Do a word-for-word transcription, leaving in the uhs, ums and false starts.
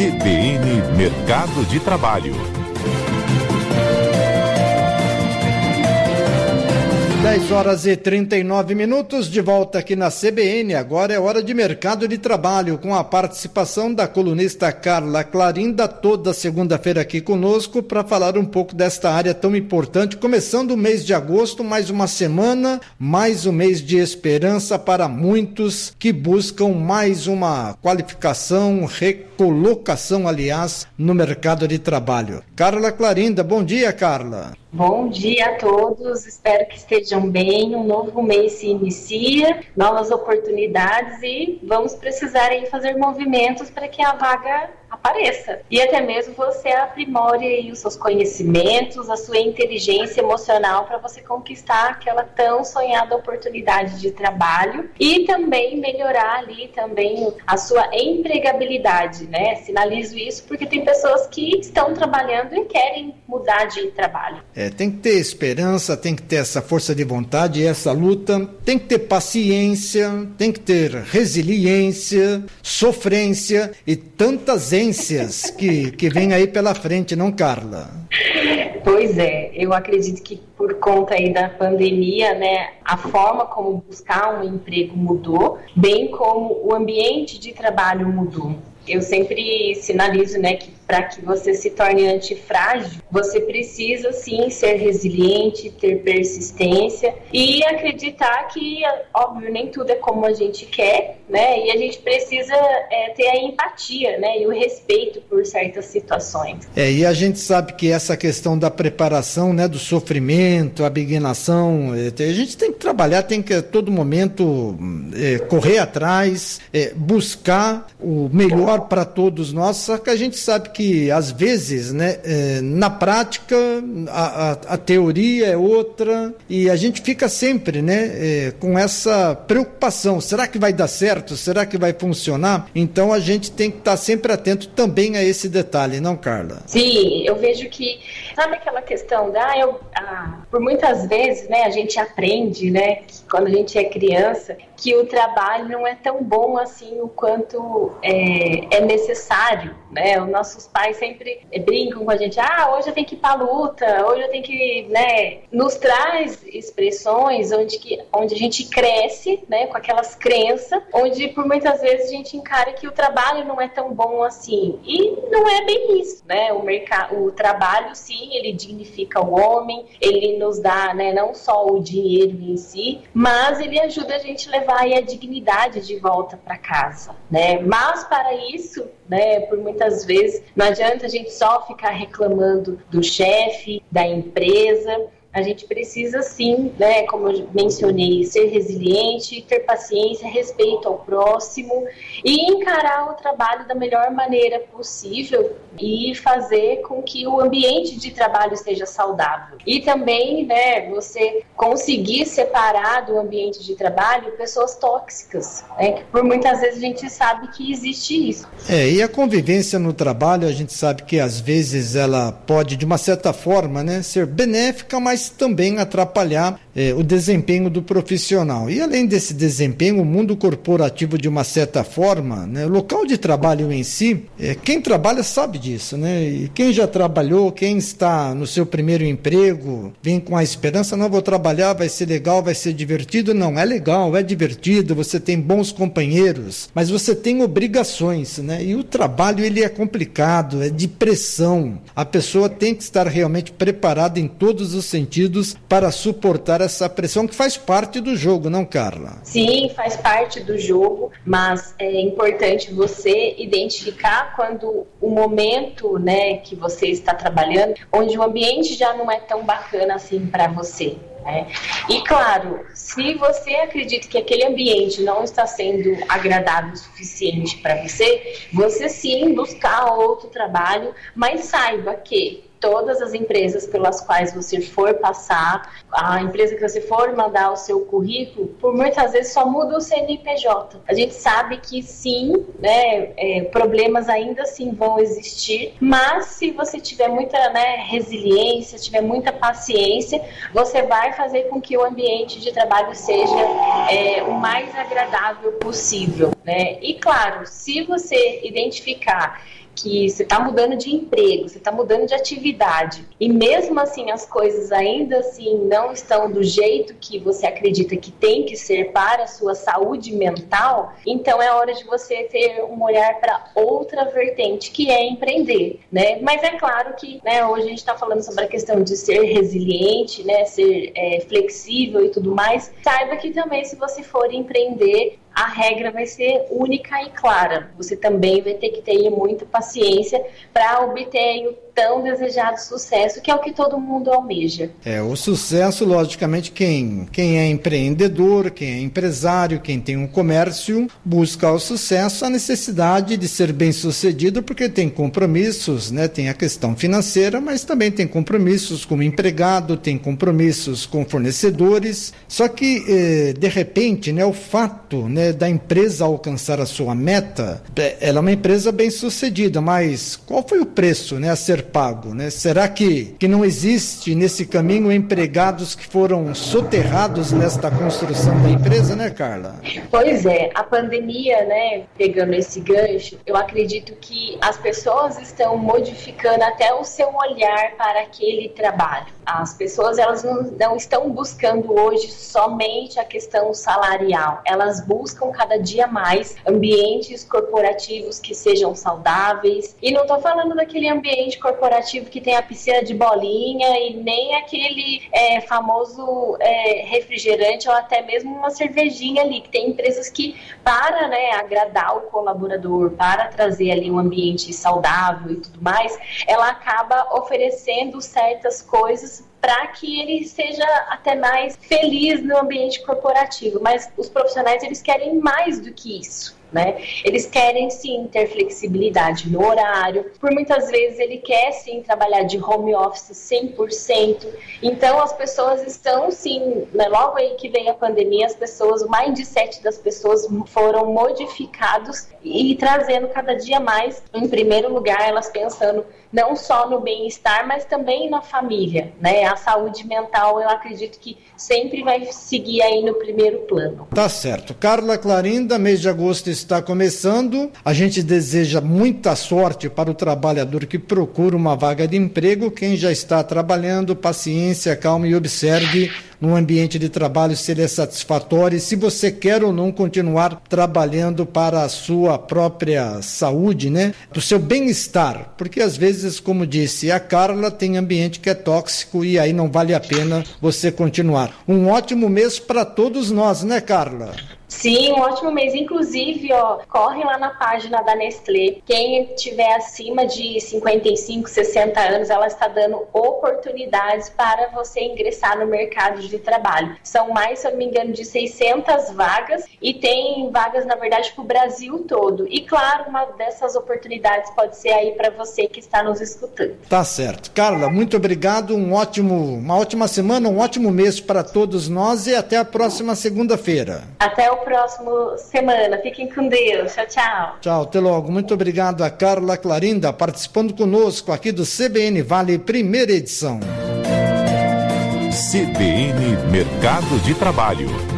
C B N Mercado de Trabalho. dez horas e trinta e nove minutos, de volta aqui na C B N. Agora é hora de mercado de trabalho, com a participação da colunista Carla Clarinda, toda segunda-feira aqui conosco, para falar um pouco desta área tão importante. Começando o mês de agosto, mais uma semana, mais um mês de esperança para muitos que buscam mais uma qualificação, recolocação, aliás, no mercado de trabalho. Carla Clarinda, bom dia, Carla. Bom dia a todos, espero que estejam bem. Um novo mês se inicia, novas oportunidades e vamos precisar aí fazer movimentos para que a vaga apareça. E até mesmo você aprimore aí os seus conhecimentos, a sua inteligência emocional para você conquistar aquela tão sonhada oportunidade de trabalho e também melhorar ali também a sua empregabilidade, né? Sinalizo isso porque tem pessoas que estão trabalhando e querem mudar de trabalho. É, tem que ter esperança, tem que ter essa força de vontade, essa luta, tem que ter paciência, tem que ter resiliência, sofrência e tantas ênsias que, que vem aí pela frente, não, Carla? Pois é, eu acredito que por conta aí da pandemia, né, a forma como buscar um emprego mudou, bem como o ambiente de trabalho mudou. Eu sempre sinalizo, né, que para que você se torne antifrágil, você precisa sim ser resiliente, ter persistência e acreditar que, óbvio, nem tudo é como a gente quer, né? E a gente precisa é, ter a empatia, né? E o respeito por certas situações. É, e a gente sabe que essa questão da preparação, né, do sofrimento, a abnegação, é, a gente tem que trabalhar, tem que a todo momento é, correr atrás, é, buscar o melhor para todos nós, só que a gente sabe que às vezes, né, é, na prática a, a, a teoria é outra e a gente fica sempre, né, é, com essa preocupação, será que vai dar certo, será que vai funcionar? Então a gente tem que estar sempre atento também a esse detalhe, não, Carla? Sim, eu vejo que, sabe aquela questão da, eu, ah, por muitas vezes, né, a gente aprende, né, que quando a gente é criança, que o trabalho não é tão bom assim o quanto é, é necessário, né? Os nossos pais sempre brincam com a gente, ah, hoje eu tenho que ir pra luta, hoje eu tenho que, né? Nos traz expressões onde, que, onde a gente cresce, né? Com aquelas crenças, onde por muitas vezes a gente encara que o trabalho não é tão bom assim. E não é bem isso, né? O, mercado, o trabalho, sim, ele dignifica o homem, ele nos dá, né, não só o dinheiro em si, mas ele ajuda a gente a levar aí a dignidade de volta para casa, né? Mas para isso, né, por muitas vezes, não adianta a gente só ficar reclamando do chefe, da empresa. A gente precisa sim, né, como eu mencionei, ser resiliente, ter paciência, respeito ao próximo e encarar o trabalho da melhor maneira possível e fazer com que o ambiente de trabalho seja saudável. E também, né, você conseguir separar do ambiente de trabalho pessoas tóxicas, né, que por muitas vezes a gente sabe que existe isso. É, e a convivência no trabalho, a gente sabe que às vezes ela pode, de uma certa forma, né, ser benéfica, mas também atrapalhar eh, o desempenho do profissional. E além desse desempenho, o mundo corporativo, de uma certa forma, né, o local de trabalho em si, eh, quem trabalha sabe disso, né? E quem já trabalhou, quem está no seu primeiro emprego, vem com a esperança, não vou trabalhar, vai ser legal, vai ser divertido. Não, é legal, é divertido, você tem bons companheiros, mas você tem obrigações, né? E o trabalho, ele é complicado, é de pressão. A pessoa tem que estar realmente preparada em todos os sentidos para suportar essa pressão que faz parte do jogo, não, Carla? Sim, faz parte do jogo, mas é importante você identificar quando o momento, né, que você está trabalhando, onde o ambiente já não é tão bacana assim para você. É. E claro, se você acredita que aquele ambiente não está sendo agradável o suficiente para você, você sim buscar outro trabalho, mas saiba que todas as empresas pelas quais você for passar, a empresa que você for mandar o seu currículo, por muitas vezes só muda o C N P J. A gente sabe que sim, né, é, problemas ainda assim vão existir, mas se você tiver muita, né, resiliência, tiver muita paciência, você vai fazer com que o ambiente de trabalho seja é, o mais agradável possível. né? E claro, se você identificar que você está mudando de emprego, você está mudando de atividade e mesmo assim as coisas ainda assim não estão do jeito que você acredita que tem que ser para a sua saúde mental, então é hora de você ter um olhar para outra vertente, que é empreender, né? Mas é claro que, né, hoje a gente está falando sobre a questão de ser resiliente, né, ser é, flexível e tudo mais. Saiba que também, se você for empreender, a regra vai ser única e clara. Você também vai ter que ter muita paciência para obter o tão desejado sucesso, que é o que todo mundo almeja. É, o sucesso, logicamente, quem, quem é empreendedor, quem é empresário, quem tem um comércio, busca o sucesso, a necessidade de ser bem-sucedido, porque tem compromissos, né? Tem a questão financeira, mas também tem compromissos com o empregado, tem compromissos com fornecedores. Só que, eh, de repente, né, o fato, né, da empresa alcançar a sua meta, ela é uma empresa bem-sucedida, mas qual foi o preço, né, a ser pago, né? Será que, que não existe nesse caminho empregados que foram soterrados nesta construção da empresa, né, Carla? Pois é, a pandemia, né, pegando esse gancho, eu acredito que as pessoas estão modificando até o seu olhar para aquele trabalho. As pessoas, elas não, não estão buscando hoje somente a questão salarial, elas buscam cada dia mais ambientes corporativos que sejam saudáveis, e não estou falando daquele ambiente corporativo que tem a piscina de bolinha e nem aquele é, famoso é, refrigerante ou até mesmo uma cervejinha ali, que tem empresas que, para, né, agradar o colaborador, para trazer ali um ambiente saudável e tudo mais, ela acaba oferecendo certas coisas para que ele seja até mais feliz no ambiente corporativo. Mas os profissionais, eles querem mais do que isso, né? Eles querem sim ter flexibilidade no horário, por muitas vezes ele quer sim trabalhar de home office cem por cento, então as pessoas estão sim, né, logo aí que veio a pandemia, as pessoas, o mindset das pessoas foram modificados e trazendo cada dia mais, em primeiro lugar, elas pensando não só no bem-estar, mas também na família, né? A saúde mental, eu acredito que sempre vai seguir aí no primeiro plano. Tá certo. Carla Clarinda, mês de agosto está começando. A gente deseja muita sorte para o trabalhador que procura uma vaga de emprego. Quem já está trabalhando, paciência, calma e observe no ambiente de trabalho se ele é satisfatório e se você quer ou não continuar trabalhando para a sua própria saúde, né? Para o seu bem-estar, porque às vezes, como disse a Carla, tem ambiente que é tóxico e aí não vale a pena você continuar. Um ótimo mês para todos nós, né, Carla? Sim, um ótimo mês. Inclusive, ó, corre lá na página da Nestlé. Quem tiver acima de cinquenta e cinco, sessenta anos, ela está dando oportunidades para você ingressar no mercado de trabalho. São mais, se eu não me engano, de seiscentas vagas e tem vagas, na verdade, para o Brasil todo. E, claro, uma dessas oportunidades pode ser aí para você que está nos escutando. Tá certo. Carla, muito obrigado. Um ótimo, uma ótima semana, um ótimo mês para todos nós e até a próxima segunda-feira. Até o próximo semana. Fiquem com Deus. Tchau, tchau. Tchau, até logo. Muito obrigado a Carla Clarinda participando conosco aqui do C B N Vale, primeira edição. C B N Mercado de Trabalho.